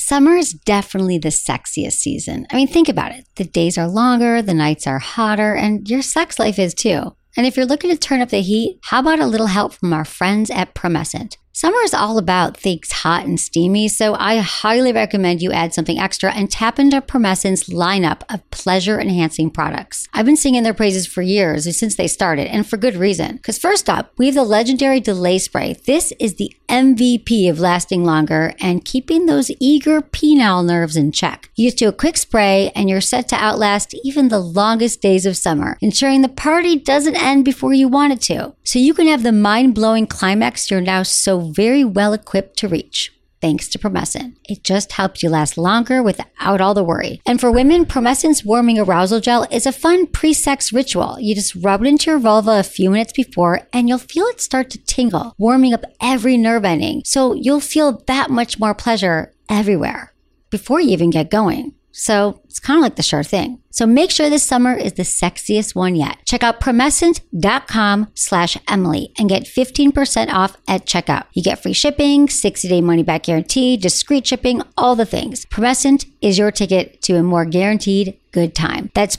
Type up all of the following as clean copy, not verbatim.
Summer is definitely the sexiest season. I mean, think about it. The days are longer, the nights are hotter, and your sex life is too. And if you're looking to turn up the heat, how about a little help from our friends at Promescent? Summer is all about things hot and steamy, so I highly recommend you add something extra and tap into Promescent's lineup of pleasure-enhancing products. I've been singing their praises for years, since they started, and for good reason. Because first up, we have the legendary Delay Spray. This is the MVP of lasting longer and keeping those eager penile nerves in check. You just do a quick spray and you're set to outlast even the longest days of summer, ensuring the party doesn't end before you want it to. So you can have the mind-blowing climax you're now so very well equipped to reach. Thanks to Promescent. It just helps you last longer without all the worry. And for women, Promescent's Warming Arousal Gel is a fun pre-sex ritual. You just rub it into your vulva a few minutes before and you'll feel it start to tingle, warming up every nerve ending. So you'll feel that much more pleasure everywhere before you even get going. So it's kind of like the sure thing. So make sure this summer is the sexiest one yet. Check out Promescent.com/Emily and get 15% off at checkout. You get free shipping, 60-day money-back guarantee, discreet shipping, all the things. Promescent is your ticket to a more guaranteed good time. That's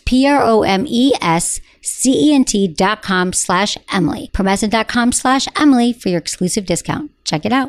PROMESCENT.com/Emily. Promescent.com/Emily for your exclusive discount. Check it out.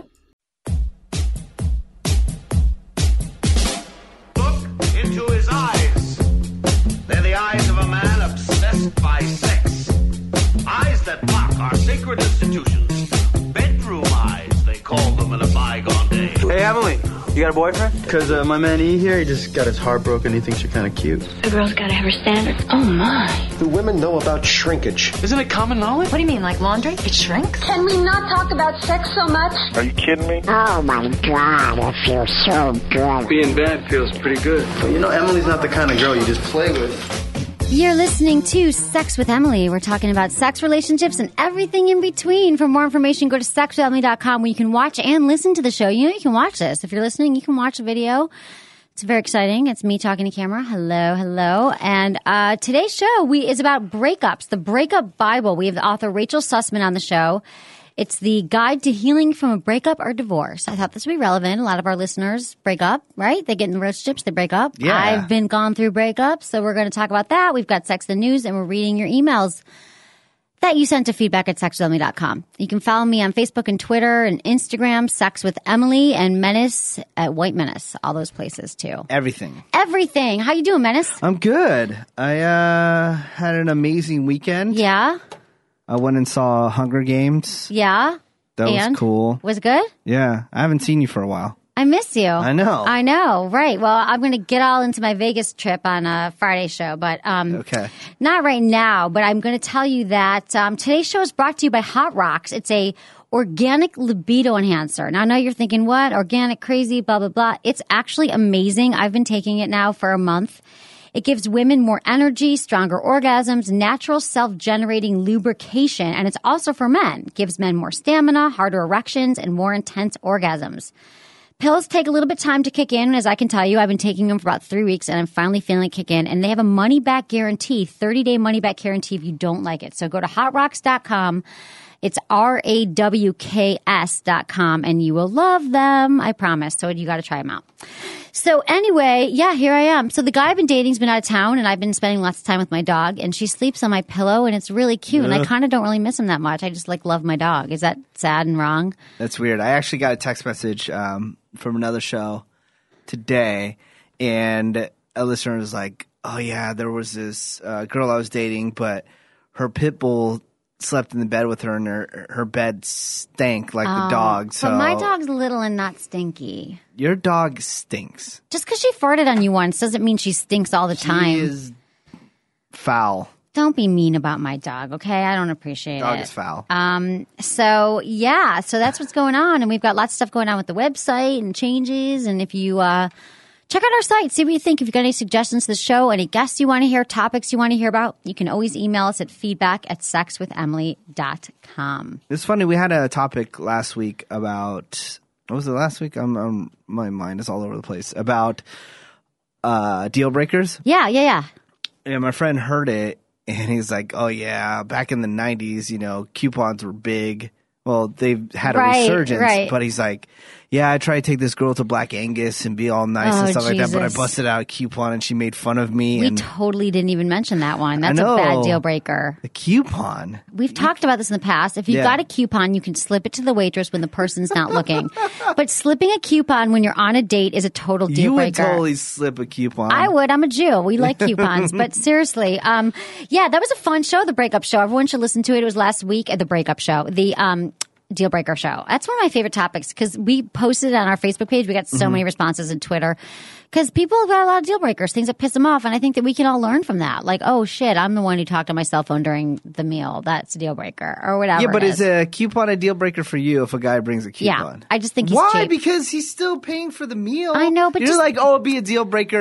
By sex. Eyes that mock our sacred institutions. Bedroom eyes, they call them in a bygone day. Hey, Emily, you got a boyfriend? Because my man E here, he just got his heart broken. He thinks you're kind of cute. A girl's got to have her standards. Oh, my. Do women know about shrinkage? Isn't it common knowledge? What do you mean, like laundry? It shrinks? Can we not talk about sex so much? Are you kidding me? Oh, my God, it feels so good. Being bad feels pretty good. But you know, Emily's not the kind of girl you just play with. You're listening to Sex with Emily. We're talking about sex, relationships, and everything in between. For more information, go to sexwithemily.com where you can watch and listen to the show. You know, you can watch this. If you're listening, you can watch the video. It's very exciting. It's me talking to camera. Hello, hello. And today's show is about breakups, the Breakup Bible. We have the author Rachel Sussman on the show. It's the guide to healing from a breakup or divorce. I thought this would be relevant. A lot of our listeners break up, right? They get in relationships, they break up. Yeah. I've been gone through breakups, so we're going to talk about that. We've got Sex and News, and we're reading your emails that you sent to feedback at sexwithemily.com. You can follow me on Facebook and Twitter and Instagram, Sex with Emily, and Menace at White Menace. All those places, too. Everything. How you doing, Menace? I'm good. I had an amazing weekend. Yeah? I went and saw Hunger Games. Yeah? That was cool. Was it good? Yeah. I haven't seen you for a while. I miss you. I know. Right. Well, I'm going to get all into my Vegas trip on a Friday show, but okay. Not right now. But I'm going to tell you that today's show is brought to you by Hot Rocks. It's a organic libido enhancer. Now, I know you're thinking, what? Organic, crazy, blah, blah, blah. It's actually amazing. I've been taking it now for a month. It gives women more energy, stronger orgasms, natural self-generating lubrication, and it's also for men. It gives men more stamina, harder erections, and more intense orgasms. Pills take a little bit of time to kick in. As I can tell you, I've been taking them for about 3 weeks, and I'm finally feeling it kick in. And they have a money-back guarantee, 30-day money-back guarantee if you don't like it. So go to hotrocks.com. It's RAWKS.com, and you will love them, I promise. So you got to try them out. So anyway, yeah, here I am. So the guy I've been dating has been out of town, and I've been spending lots of time with my dog, and she sleeps on my pillow, and it's really cute. And I kind of don't really miss him that much. I just love my dog. Is that sad and wrong? That's weird. I actually got a text message from another show today, and a listener was like, oh yeah, there was this girl I was dating, but her pit bull slept in the bed with her, and her bed stank like the dog. So but my dog's little and not stinky. Your dog stinks. Just because she farted on you once doesn't mean she stinks all the time. She is foul. Don't be mean about my dog, okay? I don't appreciate Dog it. is foul. So that's what's going on, and we've got lots of stuff going on with the website and changes. And if you check out our site, see what you think. If you've got any suggestions to the show, any guests you want to hear, topics you want to hear about, you can always email us at feedback@sexwithemily.com. It's funny. We had a topic last week about what was it last week? My mind is all over the place about deal breakers. Yeah. And my friend heard it, and he's like, "Oh yeah, back in the '90s, coupons were big. Well, they've had a resurgence, but he's like, yeah, I tried to take this girl to Black Angus and be all nice and stuff like that, but I busted out a coupon and she made fun of me. We totally didn't even mention that one. That's a bad deal breaker. The coupon. We've talked about this in the past. If you've got a coupon, you can slip it to the waitress when the person's not looking. But slipping a coupon when you're on a date is a total deal breaker. You would totally slip a coupon. I would. I'm a Jew. We like coupons. But seriously, that was a fun show, The Breakup Show. Everyone should listen to it. It was last week at The Breakup Show. The Deal Breaker Show. That's one of my favorite topics because we posted it on our Facebook page. We got so many responses in Twitter because people have got a lot of deal breakers, things that piss them off. And I think that we can all learn from that. Like, oh shit, I'm the one who talked on my cell phone during the meal. That's a deal breaker or whatever. Yeah, but is a coupon a deal breaker for you if a guy brings a coupon? Yeah, I just think he's Why? cheap. Because he's still paying for the meal. I know, but you're like, it'd be a deal breaker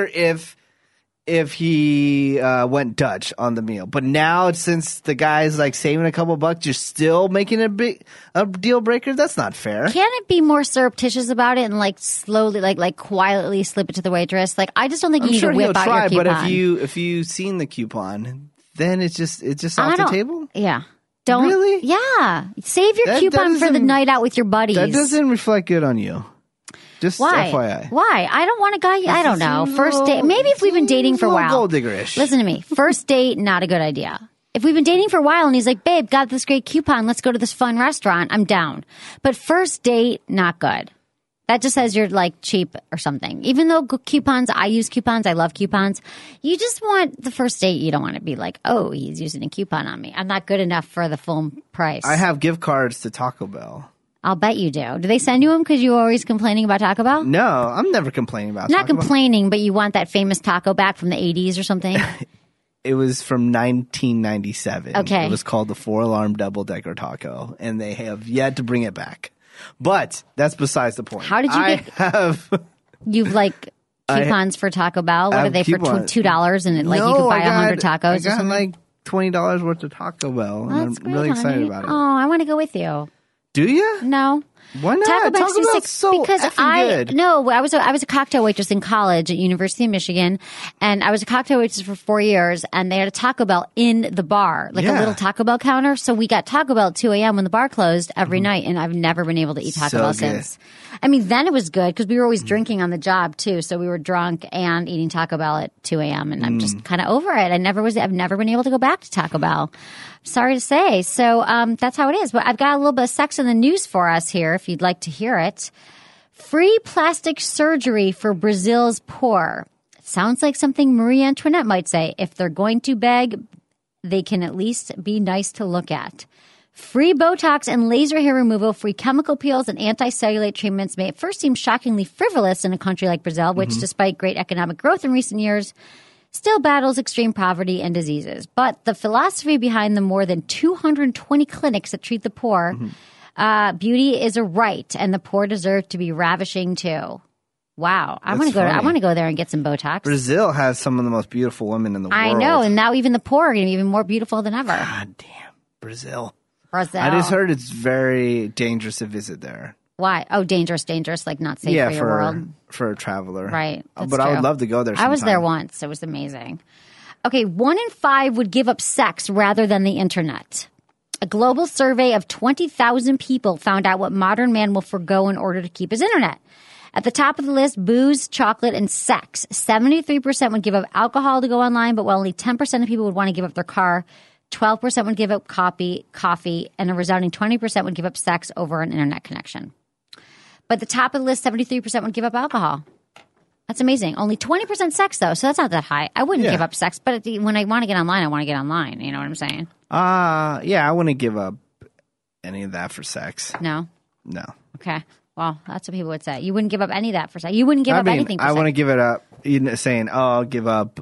if he went Dutch on the meal. But now, since the guy's like saving a couple bucks, you're still making it a deal breaker? That's not fair. Can it be more surreptitious about it and like slowly, like quietly slip it to the waitress? Like, I just don't think you need to whip out your coupon. But if you seen the coupon, then it's just off the table? Yeah. Don't. Really? Yeah. Save your coupon for the night out with your buddies. That doesn't reflect good on you. Just Why? FYI. Why? I don't want a guy. I don't know. First date. Maybe if we've been dating for a while. Gold diggerish. Listen to me. First date, not a good idea. If we've been dating for a while and he's like, babe, got this great coupon. Let's go to this fun restaurant. I'm down. But first date, not good. That just says you're like cheap or something. Even though coupons, I use coupons. I love coupons. You just want the first date. You don't want to be like, oh, he's using a coupon on me. I'm not good enough for the full price. I have gift cards to Taco Bell. I'll bet you do. Do they send you them because you're always complaining about Taco Bell? No, I'm never complaining about Taco Bell. Not complaining, but you want that famous taco back from the 80s or something? It was from 1997. Okay. It was called the 4-alarm double-decker taco, and they have yet to bring it back. But that's besides the point. How did you You've like coupons for Taco Bell? What are they for $2 and you could buy 100 tacos or something? I got like $20 worth of Taco Bell, and I'm really excited about it. Oh, I want to go with you. Do you? No. Why not? Taco Bell's so because good. I was a cocktail waitress in college at University of Michigan, and I was a cocktail waitress for 4 years, and they had a Taco Bell in the bar, like a little Taco Bell counter. So we got Taco Bell at 2 a.m. when the bar closed every night, and I've never been able to eat Taco Bell since. I mean, then it was good because we were always drinking on the job too, so we were drunk and eating Taco Bell at 2 a.m. and I'm just kind of over it. I've never been able to go back to Taco Bell. Sorry to say. So that's how it is. But I've got a little bit of sex in the news for us here if you'd like to hear it. Free plastic surgery for Brazil's poor. Sounds like something Marie Antoinette might say. If they're going to beg, they can at least be nice to look at. Free Botox and laser hair removal, free chemical peels and anti-cellulite treatments may at first seem shockingly frivolous in a country like Brazil, which, despite great economic growth in recent years, still battles extreme poverty and diseases. But the philosophy behind the more than 220 clinics that treat the poor, beauty is a right, and the poor deserve to be ravishing too. Wow, I want to go there and get some Botox. Brazil has some of the most beautiful women in the world. I know, and now even the poor are going to be even more beautiful than ever. God damn, Brazil. I just heard it's very dangerous to visit there. Why? Oh, dangerous, like not safe for your world. For a traveler. Right. That's but true. I would love to go there sometime. I was there once. It was amazing. Okay, 1 in 5 would give up sex rather than the internet. A global survey of 20,000 people found out what modern man will forgo in order to keep his internet. At the top of the list, booze, chocolate, and sex. 73% would give up alcohol to go online, but while only 10% of people would want to give up their car, 12% would give up coffee, and a resounding 20% would give up sex over an internet connection. But the top of the list, 73% would give up alcohol. That's amazing. Only 20% sex, though, so that's not that high. I wouldn't give up sex, but when I want to get online, I want to get online. You know what I'm saying? Yeah, I wouldn't give up any of that for sex. No? No. Okay. Well, that's what people would say. You wouldn't give up any of that for sex. You wouldn't give up anything for sex. I want to give it up, saying, I'll give up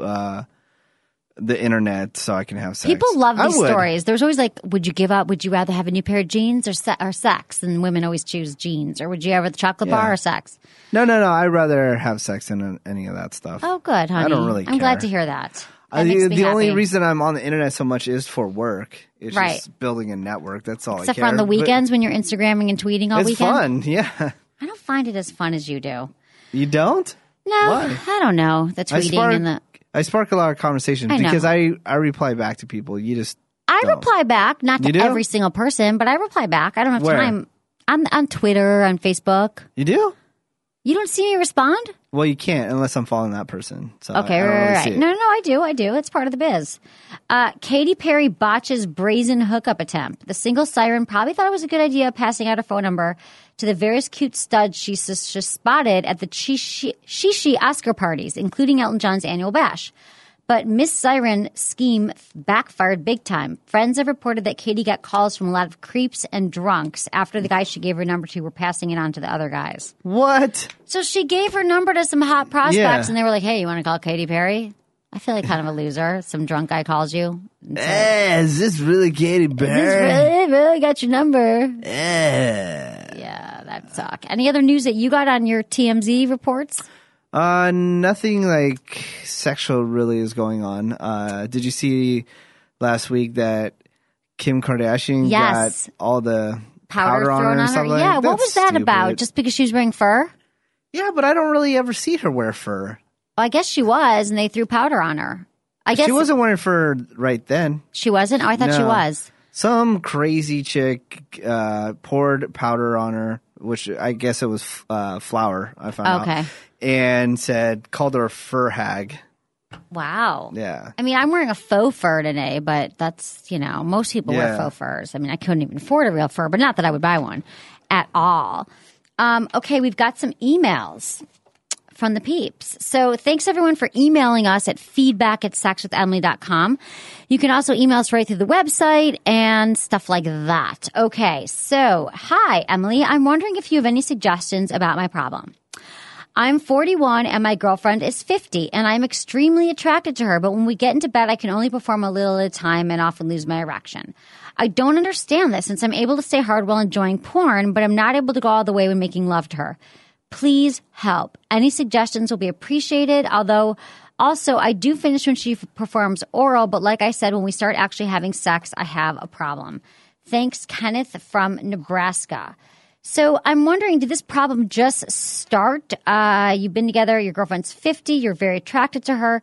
the internet so I can have sex. People love these stories. There's always like, would you rather have a new pair of jeans or sex? And women always choose jeans. Or would you ever the chocolate bar or sex? No. I'd rather have sex than any of that stuff. Oh, good, honey. I don't really care. I'm glad to hear that. The only reason I'm on the internet so much is for work. It's just building a network. That's all Except I care. for on the weekends when you're Instagramming and tweeting all weekend. It's fun, yeah. I don't find it as fun as you do. You don't? No. Why? I don't know. The tweeting and the... I spark a lot of conversations because I reply back to people. You just don't reply back, not You to do? every single person, but I reply back. I don't have Where? time. On Twitter, on Facebook. You do? You don't see me respond? Well, you can't unless I'm following that person. So Okay, I don't really right. see it. No, I do. It's part of the biz. Katy Perry botches brazen hookup attempt. The single siren probably thought it was a good idea passing out her phone number to the various cute studs she spotted at the Shishi Oscar parties, including Elton John's annual bash. But Miss Siren scheme backfired big time. Friends have reported that Katy got calls from a lot of creeps and drunks after the guys she gave her number to were passing it on to the other guys. What? So she gave her number to some hot prospects, Yeah. and they were like, hey, you want to call Katy Perry? I feel like kind of a loser. Some drunk guy calls you. And says, Hey, is this really Katy "This Perry? really got your number. Eh. Yeah, that sucked. Any other news that you got on your TMZ reports? Nothing like sexual really is going on. Did you see last week that Kim Kardashian Yes. got all the Powder on thrown her and on her? stuff like Yeah, that? what was That's that about? stupid. Just because she was wearing fur? Yeah, but I don't really ever see her wear fur. Well, I guess she was, and they threw powder on her. I guess She wasn't wearing fur right then. She wasn't? Oh, I thought she No. was. Some crazy chick poured powder on her, which I guess it was flour. I found Okay. out, and called her a fur hag. Wow. Yeah. I mean, I'm wearing a faux fur today, but that's, most people wear Yeah. faux furs. I mean, I couldn't even afford a real fur, but not that I would buy one at all. Okay, we've got some emails from the peeps. So thanks everyone for emailing us at feedback@sexwithemily.com. You can also email us right through the website and stuff like that. Okay, so hi, Emily. I'm wondering if you have any suggestions about my problem. I'm 41 and my girlfriend is 50 and I'm extremely attracted to her, but when we get into bed, I can only perform a little at a time and often lose my erection. I don't understand this since I'm able to stay hard while enjoying porn, but I'm not able to go all the way when making love to her. Please help. Any suggestions will be appreciated, although also I do finish when she performs oral, but like I said, when we start actually having sex, I have a problem. Thanks, Kenneth from Nebraska. So I'm wondering, did this problem just start? You've been together, your girlfriend's 50, you're very attracted to her.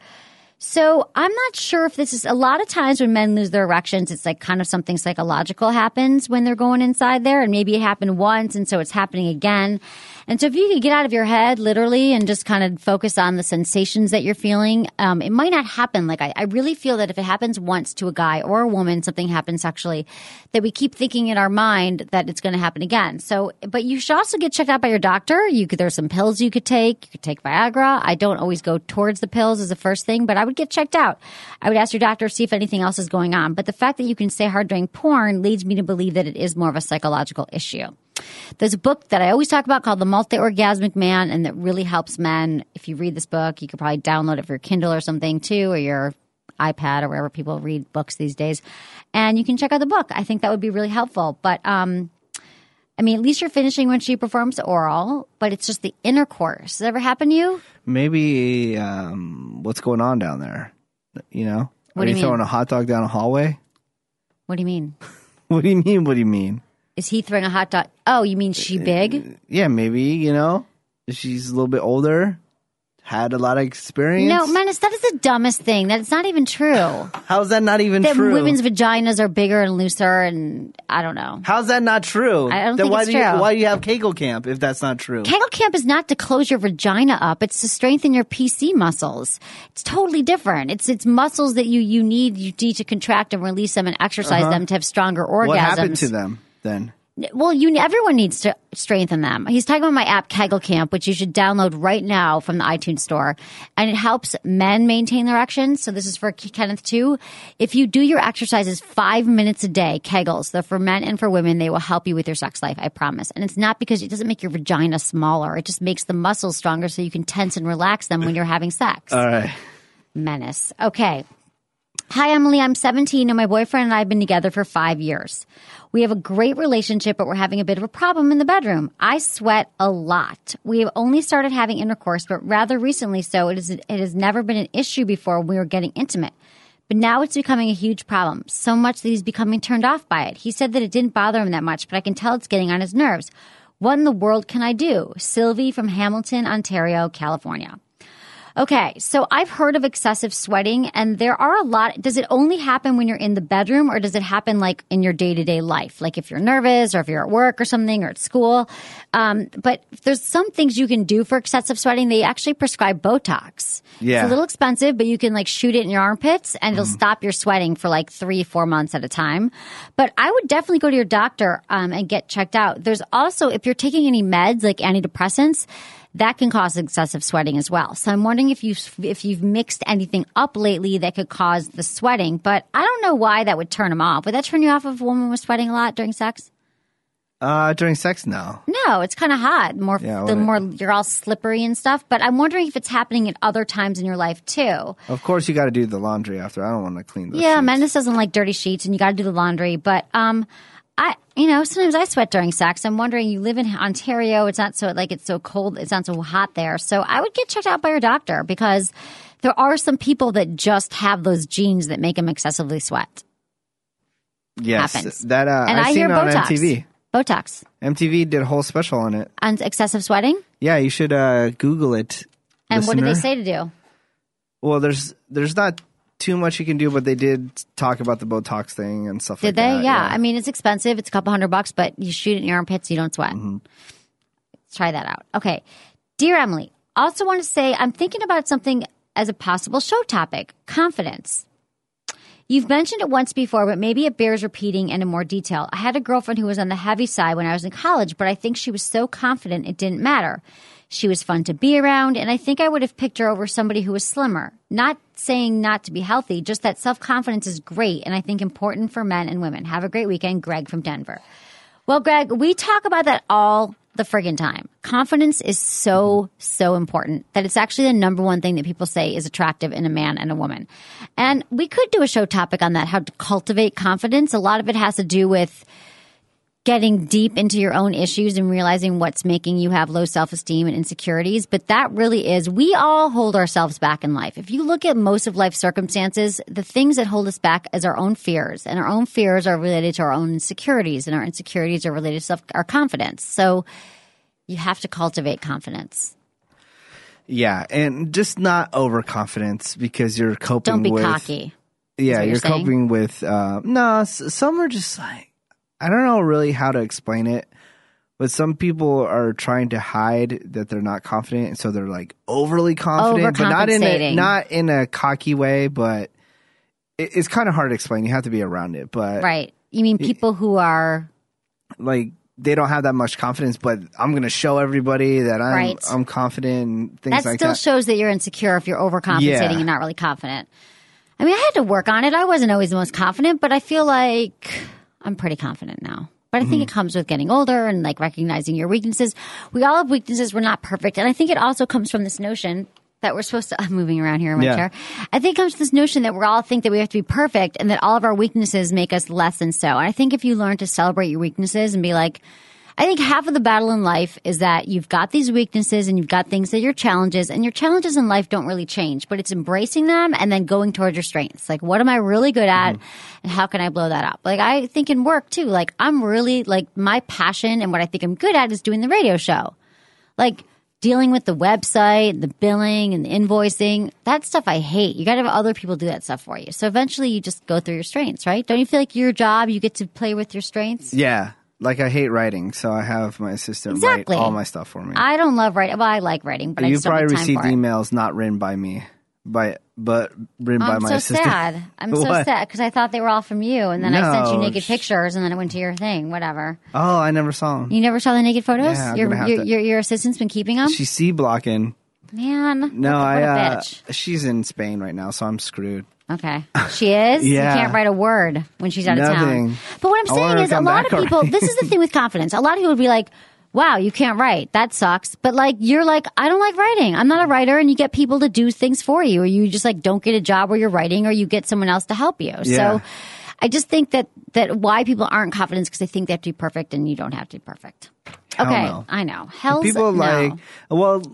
So I'm not sure if this is a lot of times when men lose their erections, it's like kind of something psychological happens when they're going inside there. And maybe it happened once and so it's happening again. And so if you could get out of your head literally and just kind of focus on the sensations that you're feeling, it might not happen. Like I really feel that if it happens once to a guy or a woman, something happens sexually, that we keep thinking in our mind that it's going to happen again. So, but you should also get checked out by your doctor. There's some pills you could take. You could take Viagra. I don't always go towards the pills as the first thing, but I would get checked out. I would ask your doctor to see if anything else is going on. But the fact that you can stay hard during porn leads me to believe that it is more of a psychological issue. There's a book that I always talk about called The Multi-Orgasmic Man, and that really helps men. If you read this book, you could probably download it for your Kindle or something too, or your iPad or wherever people read books these days. And you can check out the book. I think that would be really helpful. But, I mean, at least you're finishing when she performs oral, but it's just the intercourse. Does that ever happen to you? Maybe what's going on down there? You know? What Are do you you throwing mean? a hot dog down a hallway? What do you mean? What do you mean? What do you mean? Is he throwing a hot dog? Oh, you mean she big? Yeah, maybe, she's a little bit older, had a lot of experience. No, Menace, that is the dumbest thing. That's not even true. How's that not even That true? women's vaginas are bigger and looser, and I don't know. How's that not true? I don't Then think why it's do you, true. why do you have Kegel Camp if that's not true? Kegel Camp is not to close your vagina up. It's to strengthen your PC muscles. It's totally different. It's muscles that you need to contract and release them and exercise them to have stronger orgasms. What happened to them then? Well, everyone needs to strengthen them. He's talking about my app, Kegel Camp, which you should download right now from the iTunes store. And it helps men maintain their erections. So this is for Kenneth too. If you do your exercises 5 minutes a day, Kegels, they're for men and for women. They will help you with your sex life, I promise. And it's not because it doesn't make your vagina smaller. It just makes the muscles stronger so you can tense and relax them when you're having sex. All right. Menace. Okay. Hi, Emily. I'm 17 and my boyfriend and I have been together for 5 years. We have a great relationship, but we're having a bit of a problem in the bedroom. I sweat a lot. We have only started having intercourse, but rather recently so. It has never been an issue before when we were getting intimate. But now it's becoming a huge problem, so much that he's becoming turned off by it. He said that it didn't bother him that much, but I can tell it's getting on his nerves. What in the world can I do? Sylvie from Hamilton, Ontario, California. Okay, so I've heard of excessive sweating, and there are a lot. Does it only happen when you're in the bedroom, or does it happen like in your day-to-day life? Like if you're nervous or if you're at work or something or at school. But there's some things you can do for excessive sweating. They actually prescribe Botox. Yeah. It's a little expensive, but you can like shoot it in your armpits and it'll stop your sweating for like 3-4 months at a time. But I would definitely go to your doctor and get checked out. There's also, if you're taking any meds like antidepressants, that can cause excessive sweating as well. So I'm wondering if you've mixed anything up lately that could cause the sweating. But I don't know why that would turn them off. Would that turn you off if a woman was sweating a lot during sex? During sex, no. No, it's kind of hot. The more you're all slippery and stuff. But I'm wondering if it's happening at other times in your life too. Of course, you got to do the laundry after. I don't want to clean those Yeah, sheets. Mendes doesn't like dirty sheets, and you got to do the laundry. But sometimes I sweat during sex. I'm wondering, you live in Ontario. It's not so it's so cold. It's not so hot there. So I would get checked out by your doctor because there are some people that just have those genes that make them excessively sweat. Yes, Happens. that And I've I seen hear it on Botox. MTV. Botox. MTV did a whole special on it. On excessive sweating? Yeah, you should Google it. And what did they listener. say to do? Well, there's not too much you can do, but they did talk about the Botox thing and stuff like Did they? that. Yeah. I mean, it's expensive. It's a couple $100, but you shoot it in your armpits, you don't sweat. Let's try that out. Okay. Dear Emily, also want to say I'm thinking about something as a possible show topic, confidence. You've mentioned it once before, but maybe it bears repeating and in more detail. I had a girlfriend who was on the heavy side when I was in college, but I think she was so confident it didn't matter. She was fun to be around, and I think I would have picked her over somebody who was slimmer. Not saying not to be healthy, just that self-confidence is great and I think important for men and women. Have a great weekend, Greg from Denver. Well, Greg, we talk about that all the friggin' time. Confidence is so important that it's actually the number one thing that people say is attractive in a man and a woman. And we could do a show topic on that, how to cultivate confidence. A lot of it has to do with getting deep into your own issues and realizing what's making you have low self-esteem and insecurities. But that really is, we all hold ourselves back in life. If you look at most of life's circumstances, the things that hold us back is our own fears. And our own fears are related to our own insecurities. And our insecurities are related to our confidence. So you have to cultivate confidence. Yeah, and just not overconfidence because you're coping Don't be with... cocky. Yeah, what you're you're saying? coping with... some are just like... I don't know really how to explain it, but some people are trying to hide that they're not confident, and so they're like overly confident, but not in a cocky way. But it's kind of hard to explain. You have to be around it. But Right. You mean people who are... like they don't have that much confidence, but I'm going to show everybody that Right. I'm confident and things That like still that. shows that you're insecure if you're overcompensating Yeah. and not really confident. I mean, I had to work on it. I wasn't always the most confident, but I feel like I'm pretty confident now. But I think it comes with getting older and like recognizing your weaknesses. We all have weaknesses. We're not perfect. And I think it also comes from this notion that we're supposed to, I'm moving around here in my chair. I think it comes to this notion that we all think that we have to be perfect and that all of our weaknesses make us less than so. And I think if you learn to celebrate your weaknesses and be like, I think half of the battle in life is that you've got these weaknesses and you've got things that are your challenges, and your challenges in life don't really change, but it's embracing them and then going towards your strengths. Like, what am I really good at and how can I blow that up? Like, I think in work too, like I'm really like my passion and what I think I'm good at is doing the radio show. Like dealing with the website, the billing and the invoicing, that stuff I hate. You got to have other people do that stuff for you. So eventually you just go through your strengths, right? Don't you feel like your job, you get to play with your strengths? Yeah. Like I hate writing, so I have my assistant Exactly. write all my stuff for me. I don't love writing. Well, I like writing, but I You just don't probably have time received for it. emails not written by me, but written by I'm my so assistant. sad. I'm so What? sad because I thought they were all from you, and then I sent you No, naked pictures, and then it went to your thing. Whatever. Oh, I never saw them. You never saw the naked photos? Yeah, I'm gonna have to- Your assistant's been keeping them? She's C blocking. Man, No, what a bitch. she's in Spain right now, so I'm screwed. Okay. She is? Yeah. You can't write a word when she's out of Nothing. town. But what I'm I want her saying to is a come lot back of people, already. this is the thing with confidence. A lot of people would be like, wow, you can't write. That sucks. But like, you're like, I don't like writing. I'm not a writer. And you get people to do things for you, or you just like don't get a job where you're writing, or you get someone else to help you. Yeah. So I just think that why people aren't confident is because they think they have to be perfect, and you don't have to be perfect. Hell Okay. no. I know. Hell's People no. like, well,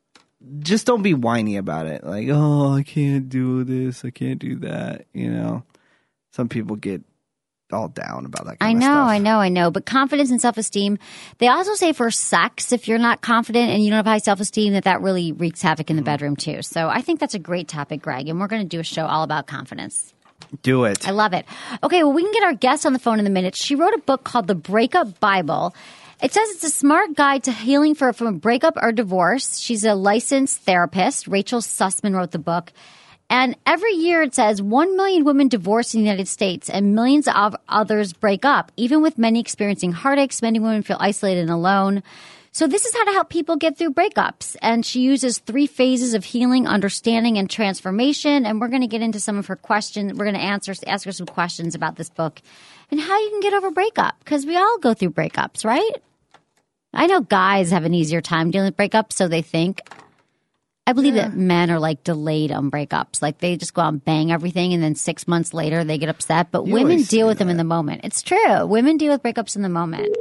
just don't be whiny about it. Like, oh, I can't do this, I can't do that. You know, some people get all down about that kind of stuff. I know. But confidence and self-esteem, they also say for sex, if you're not confident and you don't have high self-esteem, that really wreaks havoc in the bedroom too. So I think that's a great topic, Greg, and we're going to do a show all about confidence. Do it. I love it. Okay, well, we can get our guest on the phone in a minute. She wrote a book called The Breakup Bible. It says it's a smart guide to healing from a breakup or divorce. She's a licensed therapist. Rachel Sussman wrote the book. And every year it says 1 million women divorce in the United States and millions of others break up. Even with many experiencing heartaches, many women feel isolated and alone. So this is how to help people get through breakups. And she uses 3 phases of healing, understanding, and transformation. And we're going to get into some of her questions. We're going to ask her some questions about this book and how you can get over breakup, because we all go through breakups, right? I know guys have an easier time dealing with breakups, so they think. I believe that men are like delayed on breakups. Like they just go out and bang everything and then 6 months later they get upset. But women deal with them in the moment. It's true. Women deal with breakups in the moment.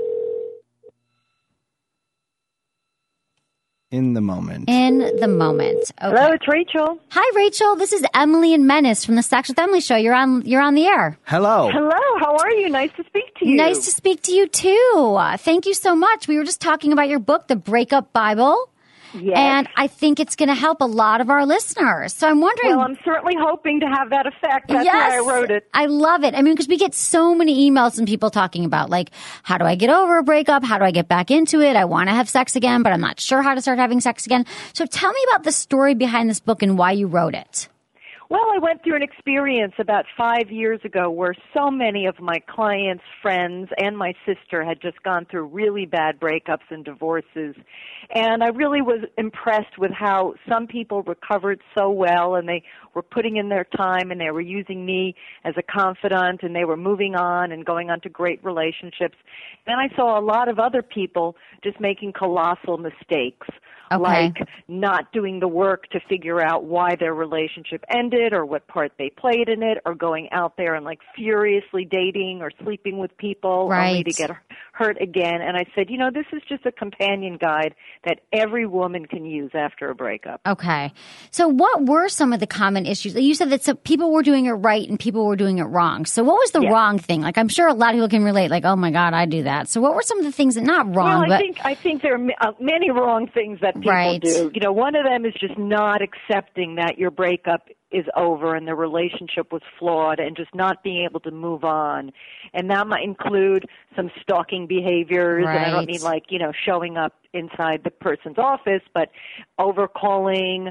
In the moment. In the moment. Okay. Hello, it's Rachel. Hi, Rachel. This is Emily and Menace from the Sex with Emily show. You're on the air. Hello. Hello, how are you? Nice to speak to you. Nice to speak to you too. Thank you so much. We were just talking about your book, The Breakup Bible. Yes. And I think it's going to help a lot of our listeners. So I'm wondering. Well, I'm certainly hoping to have that effect. That's why I wrote it. I love it. I mean, because we get so many emails from people talking about, like, how do I get over a breakup? How do I get back into it? I want to have sex again, but I'm not sure how to start having sex again. So tell me about the story behind this book and why you wrote it. Well, I went through an experience about 5 years ago where so many of my clients, friends, and my sister had just gone through really bad breakups and divorces. And I really was impressed with how some people recovered so well, and they were putting in their time, and they were using me as a confidant, and they were moving on and going on to great relationships. Then I saw a lot of other people just making colossal mistakes. Okay. Like not doing the work to figure out why their relationship ended or what part they played in it, or going out there and like furiously dating or sleeping with people only to get hurt again. And I said, this is just a companion guide that every woman can use after a breakup. Okay. So what were some of the common issues? You said that some people were doing it right and people were doing it wrong. So what was the wrong thing? Like, I'm sure a lot of people can relate, like, oh my God, I do that. So what were some of the things that not wrong? Well, I think there are many wrong things that people do. One of them is just not accepting that your breakup is over and the relationship was flawed, and just not being able to move on. And that might include some stalking behaviors, and I don't mean like, showing up inside the person's office, but over calling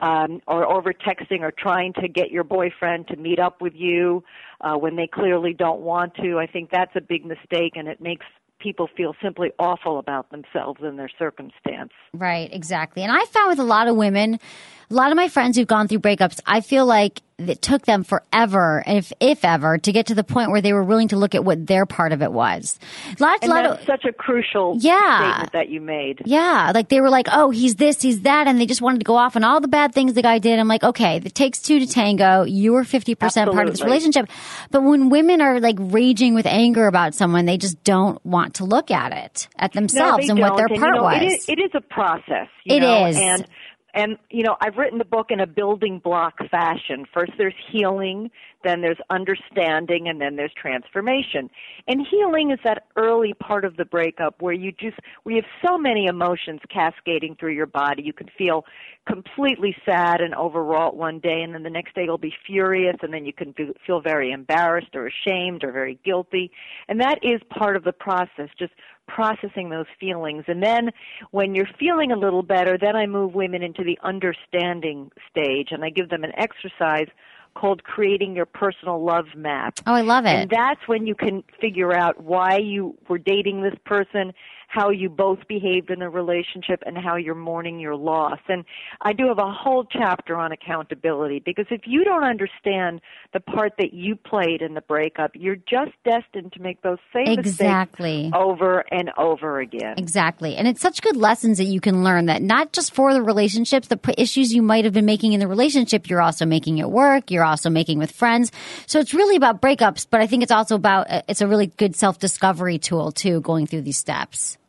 or over texting or trying to get your boyfriend to meet up with you when they clearly don't want to. I think that's a big mistake, and it makes people feel simply awful about themselves and their circumstance. Right, exactly. And I found with a lot of women, a lot of my friends who've gone through breakups, I feel like it took them forever, if ever, to get to the point where they were willing to look at what their part of it was. That's such a crucial statement that you made. Yeah, like they were like, oh, he's this, he's that, and they just wanted to go off on all the bad things the guy did. I'm like, okay, it takes 2 to tango. You were 50% part of this relationship. But when women are like raging with anger about someone, they just don't want to look at it, at themselves and what their part was. It is a process. It is. And, I've written the book in a building block fashion. First there's healing, then there's understanding, and then there's transformation. And healing is that early part of the breakup where we have so many emotions cascading through your body. You can feel completely sad and overwrought one day, and then the next day you'll be furious, and then you can feel very embarrassed or ashamed or very guilty. And that is part of the process, just processing those feelings. And then when you're feeling a little better, then I move women into the understanding stage, and I give them an exercise called Creating Your Personal Love Map. Oh, I love it. And that's when you can figure out why you were dating this person, how you both behaved in the relationship, and how you're mourning your loss. And I do have a whole chapter on accountability, because if you don't understand the part that you played in the breakup, you're just destined to make those same mistakes over and over again. Exactly. And it's such good lessons that you can learn, that not just for the relationships, the issues you might have been making in the relationship, you're also making at work, you're also making with friends. So it's really about breakups, but I think it's also about, it's a really good self-discovery tool too, going through these steps.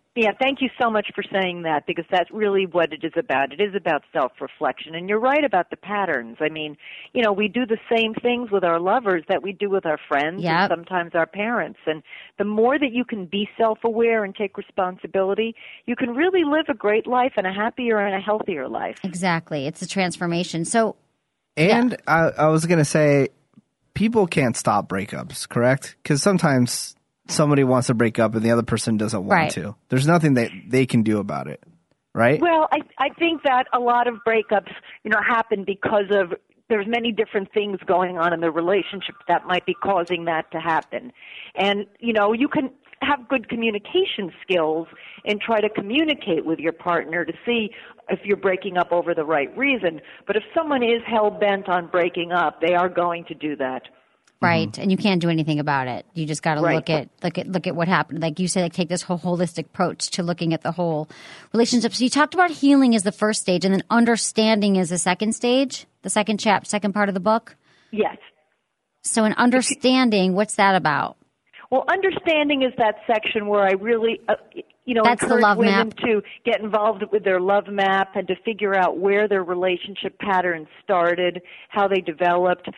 Yeah, thank you so much for saying that, because that's really what it is about. It is about self-reflection. And you're right about the patterns. I mean, you know, we do the same things with our lovers that we do with our friends and sometimes our parents. And the more that you can be self-aware and take responsibility, you can really live a great life and a happier and a healthier life. Exactly. It's a transformation. So, and I was going to say, people can't stop breakups, correct? Because sometimes somebody wants to break up and the other person doesn't want to. There's nothing that they can do about it, right? Well, I think that a lot of breakups, you know, happen because of there's many different things going on in the relationship that might be causing that to happen. And, you know, you can have good communication skills and try to communicate with your partner to see if you're breaking up over the right reason. But if someone is hell-bent on breaking up, they are going to do that. Right, and you can't do anything about it. You just got to look at what happened. Like you said, like take this whole holistic approach to looking at the whole relationship. So you talked about healing as the first stage, and then understanding is the second stage, the second part of the book. Yes. So in understanding, what's that about? Well, understanding is that section where I really, That's the encourage love women map. to get involved with their love map and to figure out where their relationship patterns started, how they developed,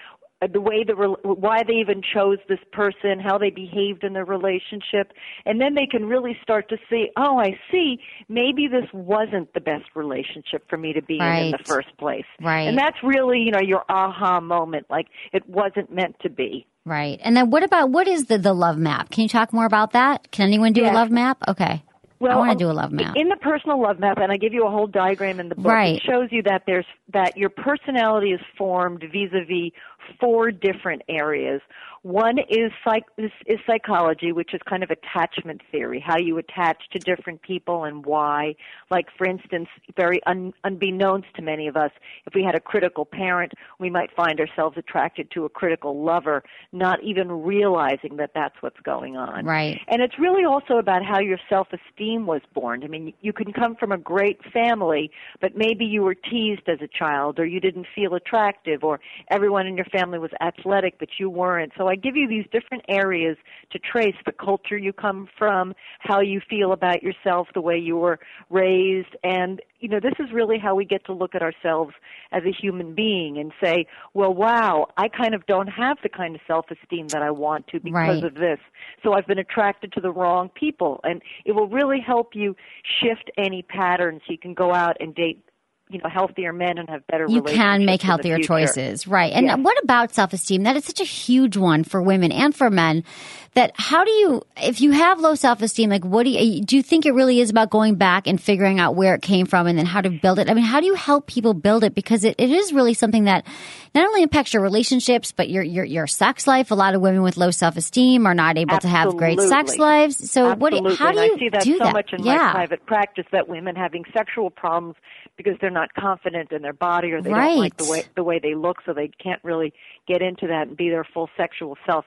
why they even chose this person, how they behaved in their relationship, and then they can really start to see, oh, I see, maybe this wasn't the best relationship for me to be in the first place. Right. And that's really, your aha moment, like it wasn't meant to be. Right. And then what is the love map? Can you talk more about that? Can anyone do a love map? Okay. Well, I want to do a love map. In the personal love map, and I give you a whole diagram in the book, it shows you that that your personality is formed vis-a-vis 4 different areas. One is psychology, which is kind of attachment theory, how you attach to different people and why. Like, for instance, very unbeknownst to many of us, if we had a critical parent, we might find ourselves attracted to a critical lover, not even realizing that that's what's going on. Right. And it's really also about how your self-esteem was born. I mean, you can come from a great family, but maybe you were teased as a child, or you didn't feel attractive, or everyone in your family was athletic, but you weren't. So I give you these different areas to trace the culture you come from, how you feel about yourself, the way you were raised, and this is really how we get to look at ourselves as a human being and say, well, wow, I kind of don't have the kind of self-esteem that I want to because of this. So I've been attracted to the wrong people. And it will really help you shift any patterns so you can go out and date healthier men and have better relationships. You can make healthier choices. Right. And what about self-esteem? That is such a huge one for women and for men. That how do you, if you have low self-esteem, like do you think it really is about going back and figuring out where it came from and then how to build it? I mean, how do you help people build it? Because it is really something that not only impacts your relationships, but your sex life. A lot of women with low self-esteem are not able to have great sex lives. So how do you I see that do so that? much in my private practice, that women having sexual problems because they're not confident in their body, or they don't like the way they look, so they can't really get into that and be their full sexual self.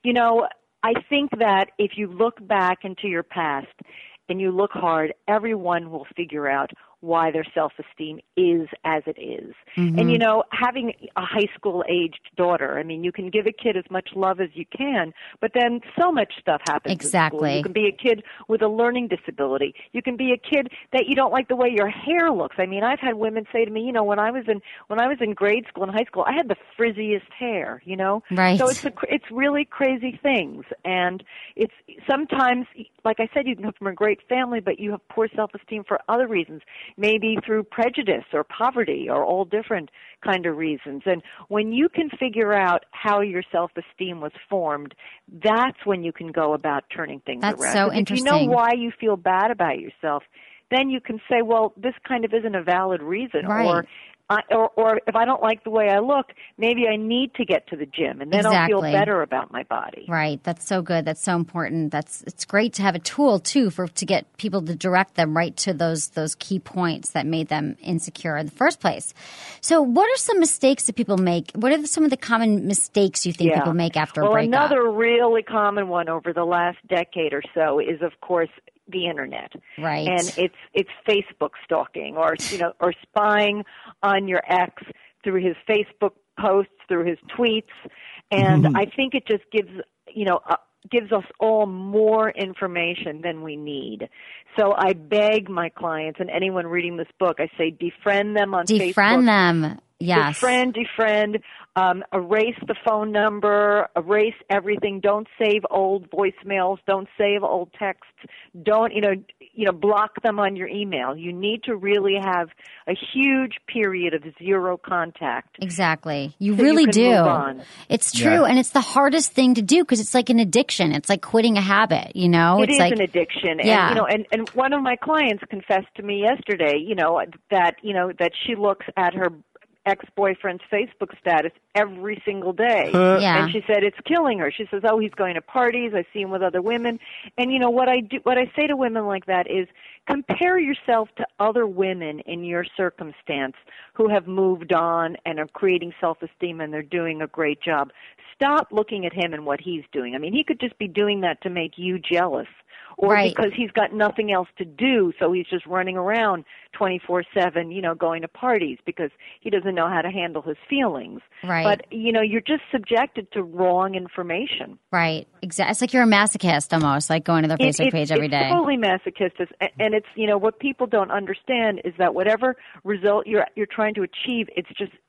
I think that if you look back into your past and you look hard, everyone will figure out why their self-esteem is as it is. Mm-hmm. And, having a high school-aged daughter, I mean, you can give a kid as much love as you can, but then so much stuff happens Exactly. in school. You can be a kid with a learning disability. You can be a kid that you don't like the way your hair looks. I mean, I've had women say to me, when I was in grade school and high school, I had the frizziest hair, Right. So it's really crazy things. And it's sometimes, like I said, you can come from a great family, but you have poor self-esteem for other reasons. Maybe through prejudice or poverty or all different kind of reasons. And when you can figure out how your self-esteem was formed, that's when you can go about turning things around. That's so interesting. If you know why you feel bad about yourself, then you can say, well, this kind of isn't a valid reason. Right. Or if I don't like the way I look, maybe I need to get to the gym, and then I'll feel better about my body. Right. That's so good. That's so important. It's great to have a tool too to get people to direct them right to those key points that made them insecure in the first place. So, what are some mistakes that people make? What are some of the common mistakes you think people make after a breakup? Well, another really common one over the last decade or so is, of course, the internet. Right. And it's Facebook stalking, or or spying on your ex through his Facebook posts, through his tweets. And I think it just gives gives us all more information than we need. So I beg my clients and anyone reading this book, I say defriend them on Facebook. Defriend them. Yes. Defriend, erase the phone number, erase everything. Don't save old voicemails. Don't save old texts. Don't, block them on your email. You need to really have a huge period of zero contact. Exactly. You so really you can do. Move on. It's true. And it's the hardest thing to do because it's like an addiction. It's like quitting a habit, It it's is like an addiction. Yeah. And one of my clients confessed to me yesterday, that she looks at her ex-boyfriend's Facebook status every single day. Yeah. And she said it's killing her. She says, he's going to parties. I see him with other women. And what I say to women like that is compare yourself to other women in your circumstance who have moved on and are creating self-esteem and they're doing a great job. Stop looking at him and what he's doing. I mean, he could just be doing that to make you jealous. Or because he's got nothing else to do, so he's just running around 24/7, going to parties because he doesn't know how to handle his feelings. Right. But, you're just subjected to wrong information. Right. Exactly. It's like you're a masochist almost, like going to their Facebook page every day. It's totally masochistic. And it's, what people don't understand is that whatever result you're trying to achieve, it's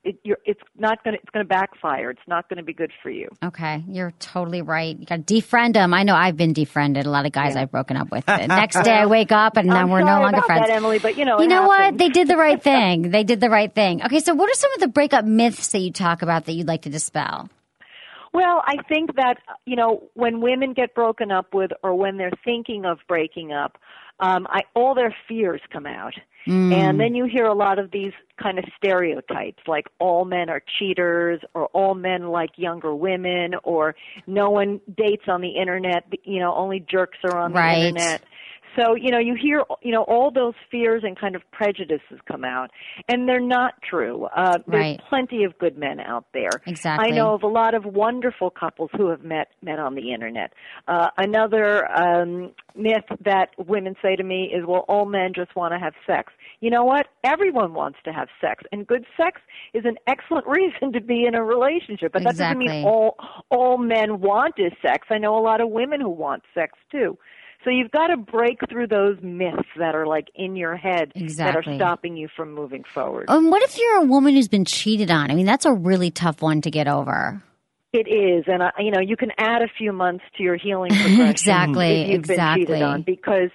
going to backfire. It's not going to be good for you. Okay. You're totally right. You got to defriend them. I know I've been defriended. A lot of guys I've broken up with. The next day I wake up and then we're no longer friends. That, Emily, but you know what? They did the right thing. They did the right thing. Okay, so what are some of the breakup myths that you talk about that you'd like to dispel? Well, I think that, when women get broken up with or when they're thinking of breaking up, all their fears come out. And then you hear a lot of these kind of stereotypes, like all men are cheaters or all men like younger women or no one dates on the Internet, only jerks are on the Internet. So, you hear, all those fears and kind of prejudices come out, and they're not true. There's plenty of good men out there. Exactly. I know of a lot of wonderful couples who have met on the Internet. Another myth that women say to me is, well, all men just want to have sex. You know what? Everyone wants to have sex, and good sex is an excellent reason to be in a relationship. But that doesn't mean all men want is sex. I know a lot of women who want sex, too. So you've got to break through those myths that are like in your head that are stopping you from moving forward. And what if you're a woman who's been cheated on? I mean, that's a really tough one to get over. It is, and you can add a few months to your healing progression if you've been cheated on, because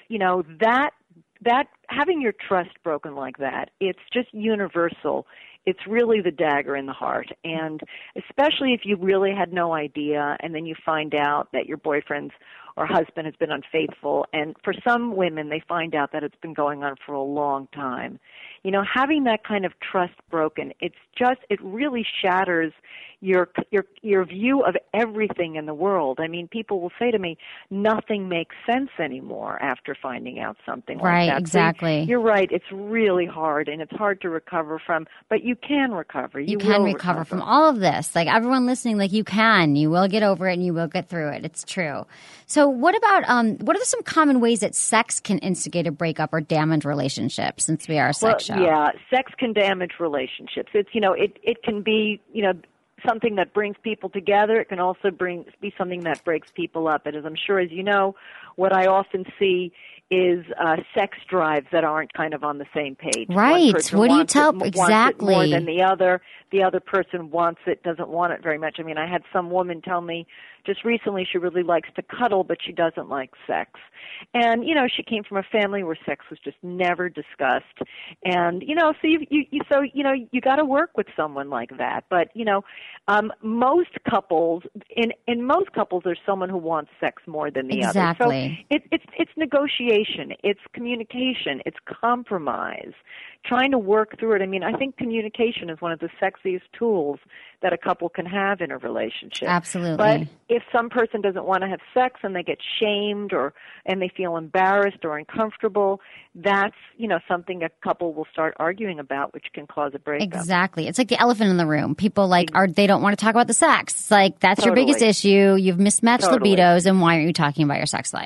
that having your trust broken like that, it's just universal. It's really the dagger in the heart, and especially if you really had no idea, and then you find out that your boyfriend's or husband has been unfaithful, and for some women, they find out that it's been going on for a long time. Having that kind of trust broken, it really shatters your view of everything in the world. I mean, people will say to me, nothing makes sense anymore after finding out something like that. Right, exactly. So you're right. It's really hard, and it's hard to recover from, but you can recover. You can will recover from all of this. Like everyone listening, you can. You will get over it, and you will get through it. It's true. So what about what are some common ways that sex can instigate a breakup or damage relationships, since we are a sex show? Yeah, sex can damage relationships. It's it can be something that brings people together. It can also be something that breaks people up. And as I'm sure as you know, what I often see is sex drives that aren't kind of on the same page. Right. What do you tell exactly? Wants it more than the other. The other person wants it, doesn't want it very much. I mean, I had some woman tell me just recently she really likes to cuddle, but she doesn't like sex. And, she came from a family where sex was just never discussed. And, so you got to work with someone like that. But, most couples, in most couples, there's someone who wants sex more than the other. So it's negotiation, it's communication, it's compromise, trying to work through it. I mean, I think communication is one of the sexiest tools that a couple can have in a relationship. Absolutely. But if some person doesn't want to have sex and they get shamed and they feel embarrassed or uncomfortable, that's, something a couple will start arguing about, which can cause a breakup. Exactly. It's like the elephant in the room. People they don't want to talk about the sex. It's like, that's your biggest issue. You've mismatched libidos, and why aren't you talking about your sex life?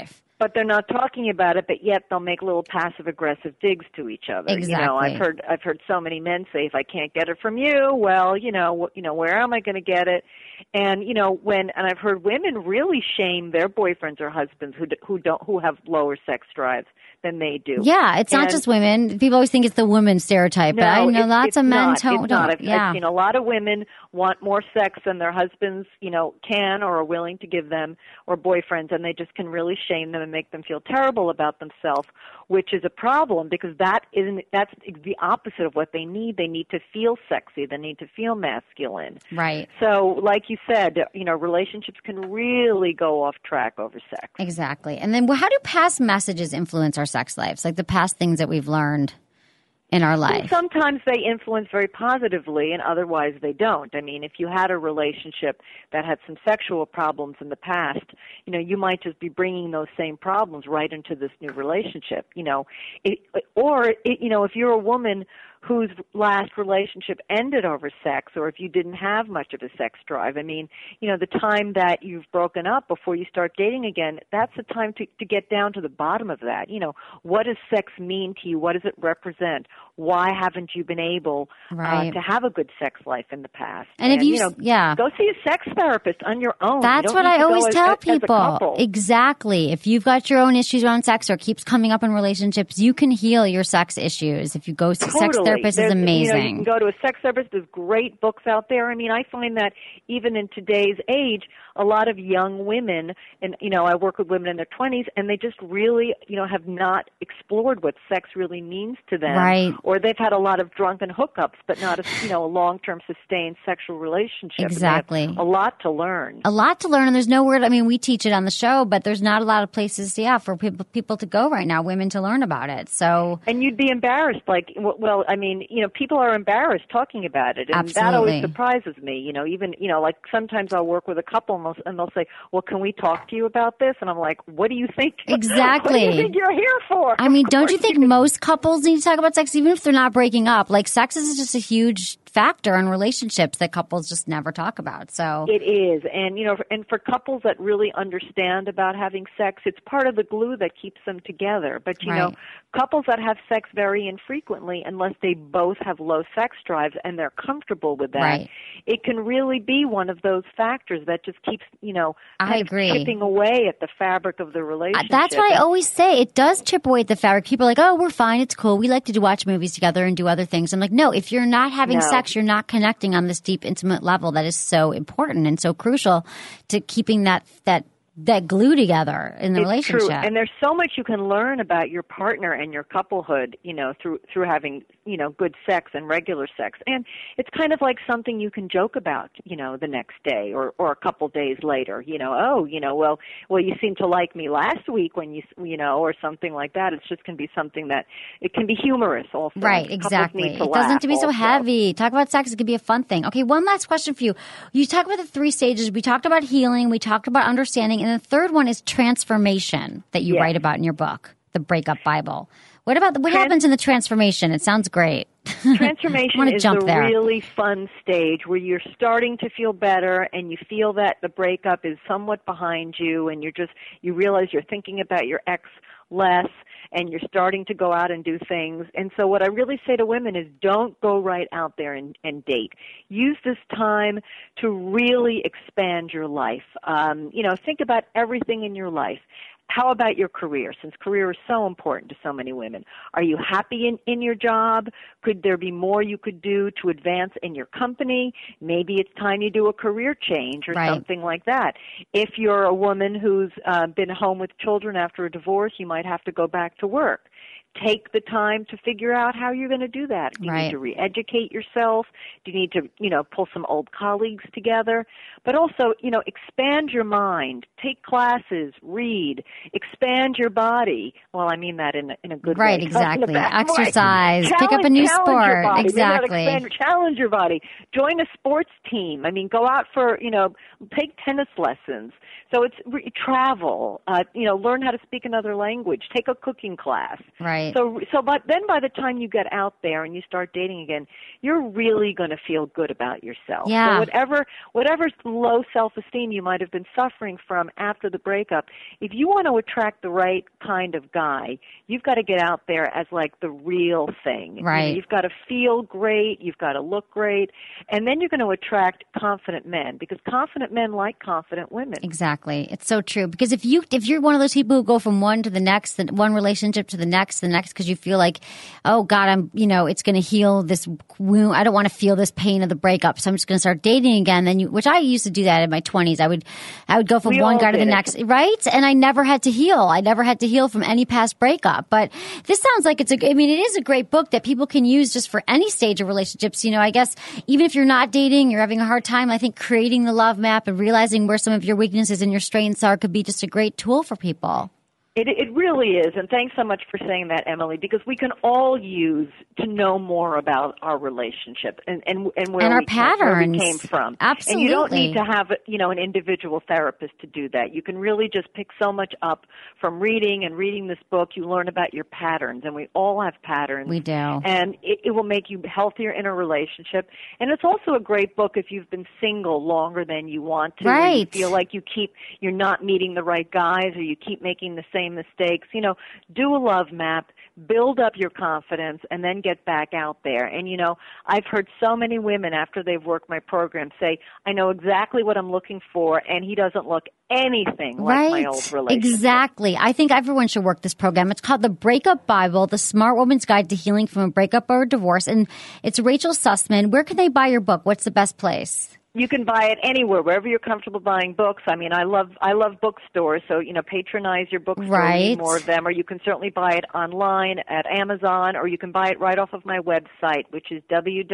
but they're not talking about it, but yet they'll make little passive-aggressive digs to each other. Exactly. You know, I've heard so many men say, if I can't get it from you, well, where am I going to get it? And, and I've heard women really shame their boyfriends or husbands who have lower sex drives than they do. Yeah, it's not just women. People always think it's the woman stereotype, but I know lots of men don't. I've seen a lot of women want more sex than their husbands, can or are willing to give them, or boyfriends, and they just can really shame them and make them feel terrible about themselves, which is a problem because that's the opposite of what they need. They need to feel sexy. They need to feel masculine. Right. So, like you said, relationships can really go off track over sex. Exactly. And then how do past messages influence our sex lives, like the past things that we've learned in our life? Well, sometimes they influence very positively and otherwise they don't. I mean, if you had a relationship that had some sexual problems in the past, you might just be bringing those same problems right into this new relationship, if you're a woman whose last relationship ended over sex, or if you didn't have much of a sex drive. I mean, the time that you've broken up before you start dating again, that's the time to get down to the bottom of that. What does sex mean to you? What does it represent? Why haven't you been able to have a good sex life in the past? And if you go see a sex therapist on your own. That's what I always tell people. Exactly. If you've got your own issues around sex or keeps coming up in relationships, you can heal your sex issues if you go see sex therapist is amazing. You can go to a sex therapist. There's great books out there. I mean, I find that even in today's age, a lot of young women, and I work with women in their 20s, and they just really, have not explored what sex really means to them. Right. Or they've had a lot of drunken hookups, but not a long-term sustained sexual relationship. Exactly. A lot to learn. A lot to learn, and there's no word. I mean, we teach it on the show, but there's not a lot of places, for people to go right now, women to learn about it. So. And you'd be embarrassed, people are embarrassed talking about it, and Absolutely. That always surprises me. Even like sometimes I'll work with a couple and they'll say, "Well, can we talk to you about this?" And I'm like, "What do you think? Exactly. What do you think you're here for?" I mean, don't you think most couples need to talk about sex, even if they're not breaking up? Like, sex is just a huge factor in relationships that couples just never talk about. So it is, and and for couples that really understand about having sex, it's part of the glue that keeps them together. But couples that have sex very infrequently, unless they both have low sex drives and they're comfortable with that, it can really be one of those factors that just keeps I agree. chipping away at the fabric of the relationship. That's what I always say. It does chip away at the fabric. People are like, "Oh, we're fine. It's cool. We like to watch movies together and do other things." I'm like, no, if you're not having sex, you're not connecting on this deep, intimate level that is so important and so crucial to keeping that glue together in the relationship. True. And there's so much you can learn about your partner and your couplehood, through having, good sex and regular sex. And it's kind of like something you can joke about, the next day or a couple days later, well, you seemed to like me last week when or something like that. It's just can be something that it can be humorous also. Right, exactly. It doesn't have to be so heavy. Talk about sex. It could be a fun thing. Okay, one last question for you. You talk about the 3 stages. We talked about healing. We talked about understanding. And the third one is transformation that you write about in your book, The Breakup Bible. What happens in the transformation? It sounds great. Transformation is a really fun stage where you're starting to feel better and you feel that the breakup is somewhat behind you and you realize you're thinking about your ex less and you're starting to go out and do things. And so what I really say to women is don't go right out there and date. Use this time to really expand your life. Think about everything in your life. How about your career, since career is so important to so many women? Are you happy in your job? Could there be more you could do to advance in your company? Maybe it's time you do a career change or something like that. If you're a woman who's been home with children after a divorce, you might have to go back to work. Take the time to figure out how you're going to do that. Do you need to re-educate yourself? Do you need to, pull some old colleagues together? But also, expand your mind. Take classes, read, expand your body. Well, I mean that in a good way. Right, exactly. Exercise, pick up a new sport. Exactly. Challenge your body. Join a sports team. I mean, go out for, take tennis lessons. So it's travel, learn how to speak another language. Take a cooking class. Right. Right. But then by the time you get out there and you start dating again, you're really going to feel good about yourself. Yeah. So whatever low self-esteem you might have been suffering from after the breakup, if you want to attract the right kind of guy, you've got to get out there as like the real thing. Right. You've got to feel great. You've got to look great. And then you're going to attract confident men, because confident men like confident women. Exactly. It's so true. Because if you're one of those people who go from one to the next, one relationship to the next, because you feel like, oh God, it's going to heal this wound. I don't want to feel this pain of the breakup, so I'm just going to start dating again. Which I used to do that in my 20s. I would go from one guy to the next, right? And I never had to heal. I never had to heal from any past breakup. But this sounds like it is a great book that people can use just for any stage of relationships. I guess even if you're not dating, you're having a hard time, I think creating the love map and realizing where some of your weaknesses and your strengths are could be just a great tool for people. It really is, and thanks so much for saying that, Emily, because we can all use to know more about our relationship and where our we came from. Absolutely. And you don't need to have an individual therapist to do that. You can really just pick so much up from reading this book. You learn about your patterns, and we all have patterns. We do. And it will make you healthier in a relationship. And it's also a great book if you've been single longer than you want to. Right. Or you feel like you're not meeting the right guys, or you keep making the same mistakes. Do a love map, build up your confidence, and then get back out there. And I've heard so many women after they've worked my program say, I know exactly what I'm looking for, and he doesn't look anything like my old relationship. Exactly. I think everyone should work this program. It's called The Breakup Bible, The Smart Woman's Guide to Healing from a Breakup or a Divorce. And it's Rachel Sussman. Where can they buy your book? What's the best place? You can buy it anywhere, wherever you're comfortable buying books. I mean, I love bookstores, so patronize your bookstore, right. More of them, or you can certainly buy it online at Amazon, or you can buy it right off of my website, which is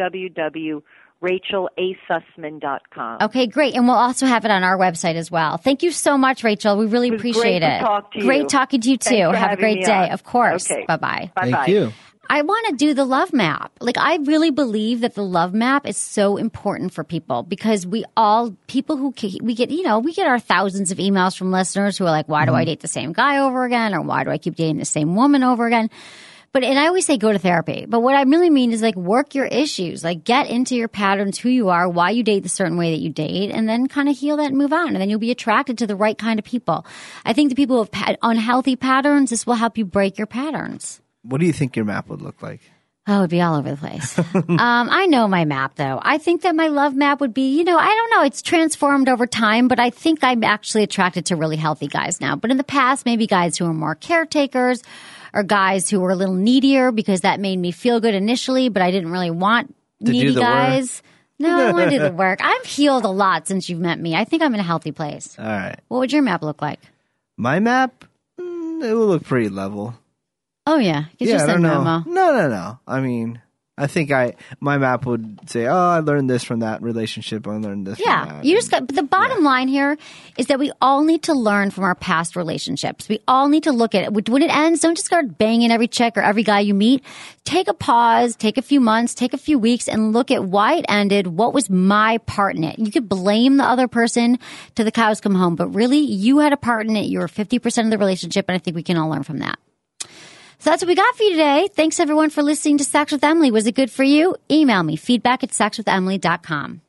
www.rachelassussman.com. Okay, great, and we'll also have it on our website as well. Thank you so much, Rachel. We really appreciate it. Great to talk to you. Great talking to you too. Have a great day. Of course. Okay. Bye-bye. Bye-bye. Thank you. I want to do the love map. I really believe that the love map is so important for people, because we get our thousands of emails from listeners who are like, why do I date the same guy over again? Or why do I keep dating the same woman over again? And I always say go to therapy. But what I really mean is work your issues, get into your patterns, who you are, why you date the certain way that you date, and then kind of heal that and move on. And then you'll be attracted to the right kind of people. I think the people who have unhealthy patterns, this will help you break your patterns. What do you think your map would look like? Oh, it'd be all over the place. I know my map, though. I think that my love map would be, I don't know. It's transformed over time, but I think I'm actually attracted to really healthy guys now. But in the past, maybe guys who are more caretakers, or guys who were a little needier, because that made me feel good initially, but I didn't really want needy guys. No, I want to do the work. I've healed a lot since you've met me. I think I'm in a healthy place. All right. What would your map look like? My map? It will look pretty level. Oh, yeah. You just said normal. No. I mean, I think my map would say, oh, I learned this from that relationship. I learned this from that. But the bottom line here is that we all need to learn from our past relationships. We all need to look at it. When it ends, don't just start banging every chick or every guy you meet. Take a pause, take a few months, take a few weeks, and look at why it ended. What was my part in it? You could blame the other person till the cows come home, but really, you had a part in it. You were 50% of the relationship, and I think we can all learn from that. So that's what we got for you today. Thanks, everyone, for listening to Sex with Emily. Was it good for you? Email me, feedback@sexwithemily.com.